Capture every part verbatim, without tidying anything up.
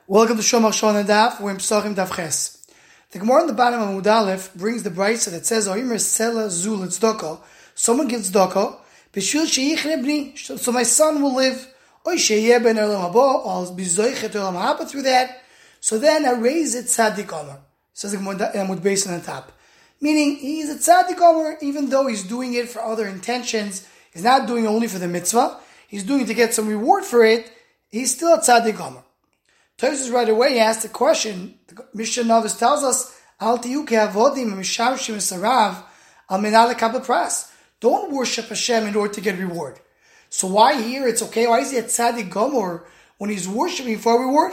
Welcome to Shomach Shon Daf. We're in Pesachim Daf Ches. The Gemara on the bottom of Amud Aleph brings the brayso that says, "Oimer sela zul tzedakah." Someone gives tzedakah, b'shul sheyichre bni, so my son will live. Oy sheyeh ben olam haba, I'll be zoichet olam haba through that. So then I raise it tzaddik omer. Says the Gemara Amud Beis on the top, meaning he's a tzaddik omer, even though he's doing it for other intentions. He's not doing it only for the mitzvah. He's doing it to get some reward for it. He's still a tzaddik omer. Tosfos right away asked the question. The Mishnah Novis tells us, "Al tiyu ke'avodim mishamshim esarav al minal lekabel pras." Don't worship Hashem in order to get reward. So why here it's okay? Why is he a tzaddik gomer when he's worshiping for reward?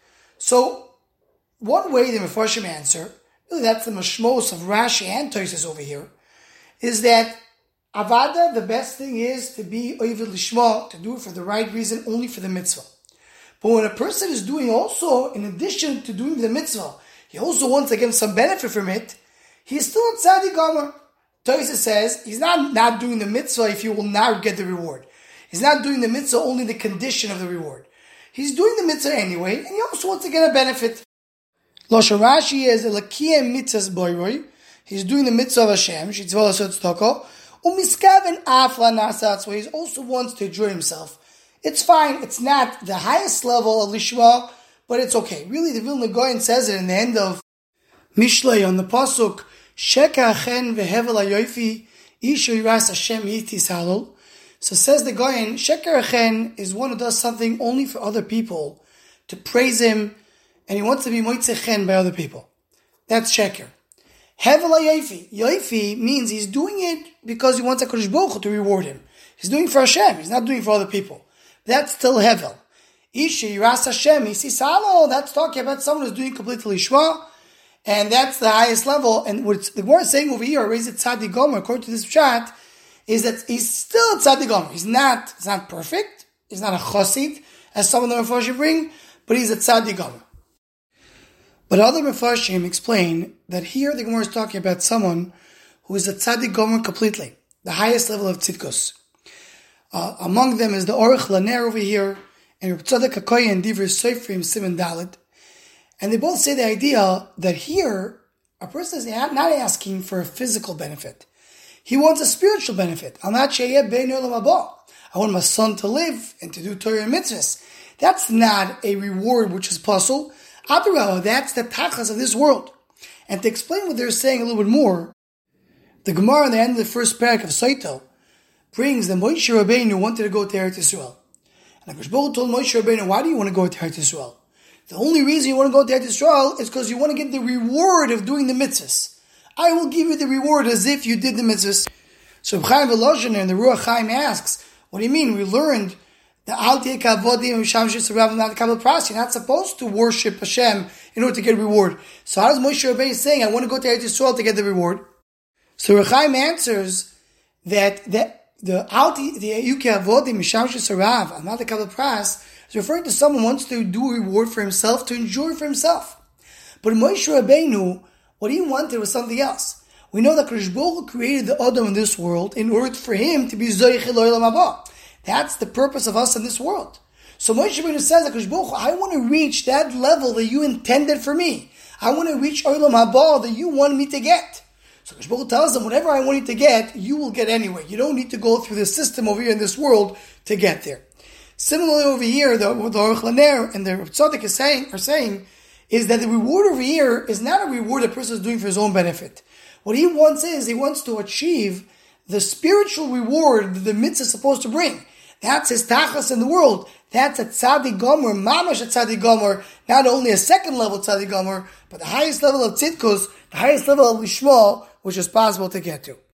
So one way the Mefarshim answer, really that's the mashmos of Rashi and Tosfos over here, is that avada, the best thing is to be oived lishma, to do it for the right reason, only for the mitzvah. But when a person is doing also, in addition to doing the mitzvah, he also wants to get some benefit from it, he's still a tzaddik gomer. Tosfos says he's not, not doing the mitzvah if he will not get the reward. He's not doing the mitzvah only the condition of the reward. He's doing the mitzvah anyway, and he also wants to get a benefit. Lashon Rashi is Elakiem mitzvahs boiroi. He's doing the mitzvah of Hashem, shitzvah l'asot tzedakah, umiskaven af la'nasat, so he also wants to enjoy himself. It's fine. It's not the highest level of lishma, but it's okay. Really, the Vilna Gaon says it in the end of Mishlei on the pasuk, Sheka chen vehevel hayofi isho yiras Hashem yitis halol. So says the Gaon, Sheker chen is one who does something only for other people to praise him, and he wants to be moitzeh chen by other people. That's Sheker. Hevel hayofi. Yofi means he's doing it because he wants HaKadosh Baruch Hu to reward him. He's doing it for Hashem. He's not doing it for other people. That's still Hevel. Isha Yiras Hashem, Isisalo, that's talking about someone who's doing completely Shema, and that's the highest level. And what the Gemara is saying over here, raise it tzaddik gomer, according to this chat, is that he's still a tzaddik gomer. He's not, he's not perfect, he's not a chosid, as some of the Mefarshim bring, but he's a tzaddik gomer. But other Mefarshim explain that here the Gemara is talking about someone who is a tzaddik gomer completely, the highest level of tzidkus. Uh, among them is the Orich Laner over here, and Reb Tzadok HaKohen and Divrei Sofrim Siman Dalet. And they both say the idea that here, a person is not asking for a physical benefit. He wants a spiritual benefit. I want my son to live and to do Torah and mitzvahs. That's not a reward which is puzzle. That's the tachas of this world. And to explain what they're saying a little bit more, the Gemara at the end of the first parak of Saito brings that Moshe Rabbeinu wanted to go to Eretz Yisrael. And HaKadosh Baruch Hu told Moshe Rabbeinu, why do you want to go to Eretz Yisrael? The only reason you want to go to Eretz Yisrael is because you want to get the reward of doing the mitzvahs. I will give you the reward as if you did the mitzvahs. So Chaim Volozhin and the Ruach Chaim asks, what do you mean? We learned that Al Tiyeh Kavodim Misham Shesarav not Kabel Pras. You're not supposed to worship Hashem in order to get a reward. So how does Moshe Rabbeinu saying, I want to go to Eretz Yisrael to get the reward? So Ruach Chaim answers that that The Alti, the Yuke Avodi, Misham Shesarav, Amal Kabel Pras, is referring to someone who wants to do a reward for himself, to enjoy for himself. But Moshe Rabbeinu, what he wanted was something else. We know that Kadosh Baruch Hu created the Adam in this world in order for him to be Zoich L'Olam Haba. That's the purpose of us in this world. So Moshe Rabbeinu says that Kadosh Baruch Hu, I want to reach that level that you intended for me. I want to reach Olam Haba that you wanted me to get. So Kadosh Baruch Hu tells them, whatever I want you to get, you will get anyway. You don't need to go through the system over here in this world to get there. Similarly over here, the, what the Aruch Laner and the Tzaddik is saying, are saying, is that the reward over here is not a reward a person is doing for his own benefit. What he wants is, he wants to achieve the spiritual reward that the mitzvah is supposed to bring. That's his tachas in the world. That's a tzaddik gomer, mamash a tzaddik gomer, not only a second level tzaddik gomer, but the highest level of tzidkus, the highest level of lishma, which is possible to get to.